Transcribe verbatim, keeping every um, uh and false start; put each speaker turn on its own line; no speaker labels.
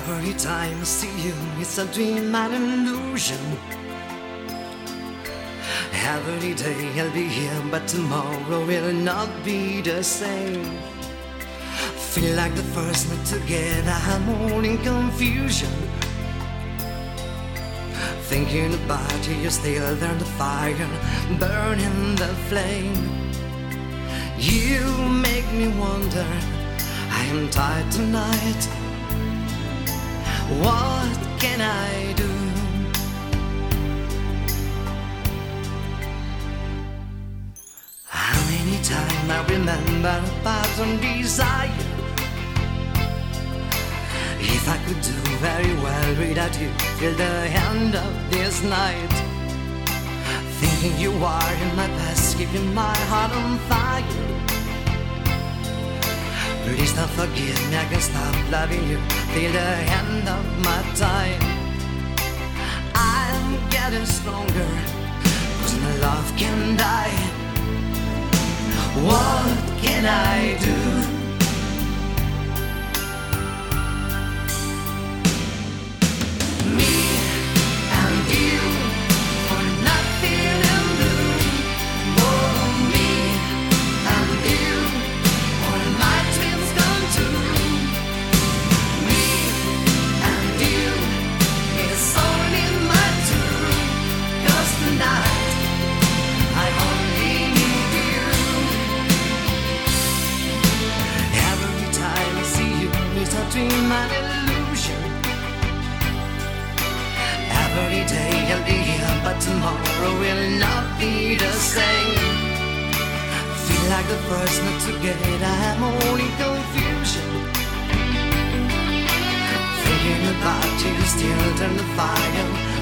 Every time I see you, it's a dream and illusion. Every day I'll be here, but tomorrow will not be the same. Feel like the first night together, I'm all in confusion. Thinking about you, you're still there, the fire burning the flame. You make me wonder, I am tired tonight. What can I do? How many times I remember about some desire. If I could do very well without you till the end of this night. Thinking you are in my past, keeping my heart on fire. Please don't forgive me, I can't stop loving you till the end of my time. I'm getting stronger, cause my love can die. What can I do? Me and you for nothing and blue. Oh, me and you for my dreams come true. Me and you is only my truth. Cause tonight I only need you. Every time I see you, it's a dream and illusion. Every day I'll be here, but tomorrow will not be the same. Feel like the first night together, I'm all in confusion. Thinking about you, still turn the fire